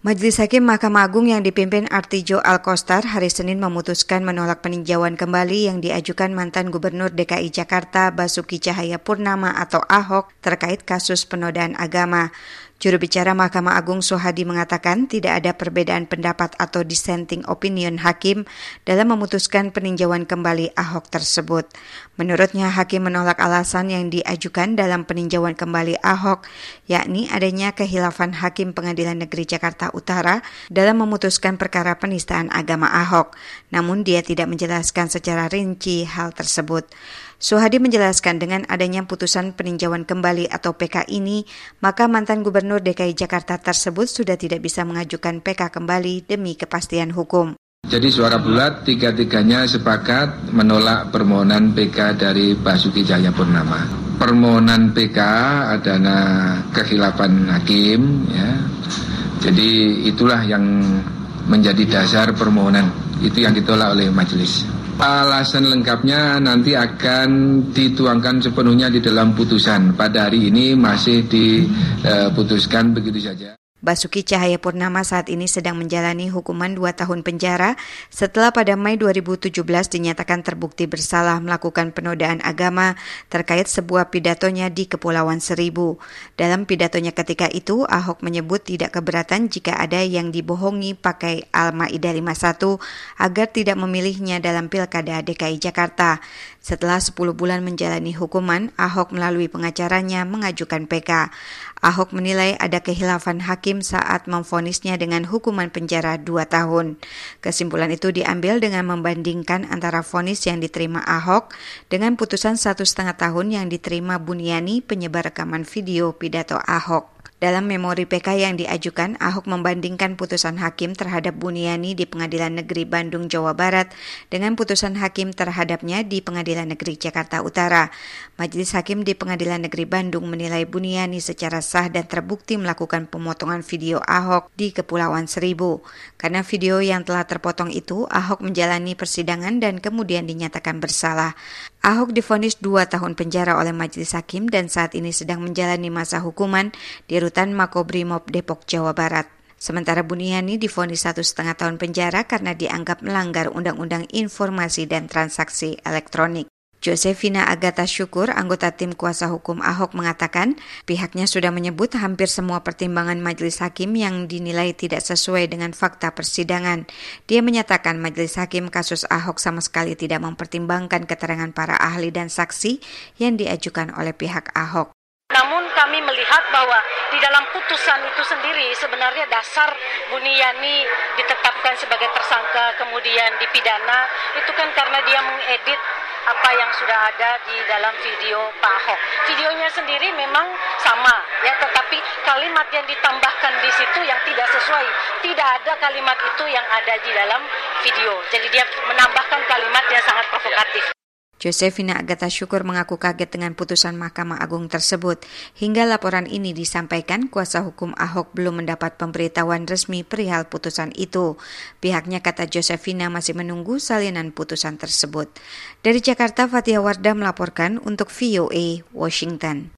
Majelis Hakim Mahkamah Agung yang dipimpin Artijo Alkostar hari Senin memutuskan menolak peninjauan kembali yang diajukan mantan Gubernur DKI Jakarta Basuki Cahayapurnama atau Ahok terkait kasus penodaan agama. Juru bicara Mahkamah Agung Sohadi mengatakan tidak ada perbedaan pendapat atau dissenting opinion hakim dalam memutuskan peninjauan kembali Ahok tersebut. Menurutnya, hakim menolak alasan yang diajukan dalam peninjauan kembali Ahok, yakni adanya khilafan Hakim Pengadilan Negeri Jakarta Utara dalam memutuskan perkara penistaan agama Ahok. Namun dia tidak menjelaskan secara rinci hal tersebut. Sohadi menjelaskan dengan adanya putusan peninjauan kembali atau PK ini, maka mantan Gubernur DKI Jakarta tersebut sudah tidak bisa mengajukan PK kembali demi kepastian hukum. Jadi suara bulat, tiga-tiganya sepakat menolak permohonan PK dari Basuki Cahayapurnama. Permohonan PK adalah kekhilafan hakim, ya. Jadi itulah yang menjadi dasar permohonan, itu yang ditolak oleh majelis. Alasan lengkapnya nanti akan dituangkan sepenuhnya di dalam putusan. Pada hari ini masih diputuskan begitu saja. Basuki Cahayapurnama saat ini sedang menjalani hukuman 2 tahun penjara setelah pada Mei 2017 dinyatakan terbukti bersalah melakukan penodaan agama terkait sebuah pidatonya di Kepulauan Seribu. Dalam pidatonya ketika itu, Ahok menyebut tidak keberatan jika ada yang dibohongi pakai Al-Maidah 51 agar tidak memilihnya dalam Pilkada DKI Jakarta. Setelah 10 bulan menjalani hukuman, Ahok melalui pengacaranya mengajukan PK. Ahok menilai ada khilafan hakim saat memvonisnya dengan hukuman penjara 2 tahun. Kesimpulan itu diambil dengan membandingkan antara vonis yang diterima Ahok dengan putusan 1,5 tahun yang diterima Buniani penyebar rekaman video pidato Ahok. Dalam memori PK yang diajukan, Ahok membandingkan putusan hakim terhadap Buniani di Pengadilan Negeri Bandung, Jawa Barat dengan putusan hakim terhadapnya di Pengadilan Negeri Jakarta Utara. Majelis Hakim di Pengadilan Negeri Bandung menilai Buniani secara sah dan terbukti melakukan pemotongan video Ahok di Kepulauan Seribu. Karena video yang telah terpotong itu, Ahok menjalani persidangan dan kemudian dinyatakan bersalah. Ahok divonis 2 tahun penjara oleh Majelis Hakim dan saat ini sedang menjalani masa hukuman di Rutan Makobrimob Depok, Jawa Barat. Sementara Buniani divonis 1,5 tahun penjara karena dianggap melanggar Undang-Undang Informasi dan Transaksi Elektronik. Josefina Agatha Syukur, anggota tim kuasa hukum Ahok mengatakan pihaknya sudah menyebut hampir semua pertimbangan majelis hakim yang dinilai tidak sesuai dengan fakta persidangan. Dia menyatakan majelis hakim kasus Ahok sama sekali tidak mempertimbangkan keterangan para ahli dan saksi yang diajukan oleh pihak Ahok. Namun kami melihat bahwa di dalam putusan itu sendiri sebenarnya dasar Buniani ditetapkan sebagai tersangka kemudian dipidana itu kan karena dia mengedit apa yang sudah ada di dalam video Pak Ahok. Videonya sendiri memang sama, ya, tetapi kalimat yang ditambahkan di situ yang tidak sesuai. Tidak ada kalimat itu yang ada di dalam video. Jadi dia menambahkan kalimat yang sangat provokatif. Josefina Agatha Syukur mengaku kaget dengan putusan Mahkamah Agung tersebut. Hingga laporan ini disampaikan, kuasa hukum Ahok belum mendapat pemberitahuan resmi perihal putusan itu. Pihaknya, kata Josefina, masih menunggu salinan putusan tersebut. Dari Jakarta, Fathia Wardah melaporkan untuk VOA Washington.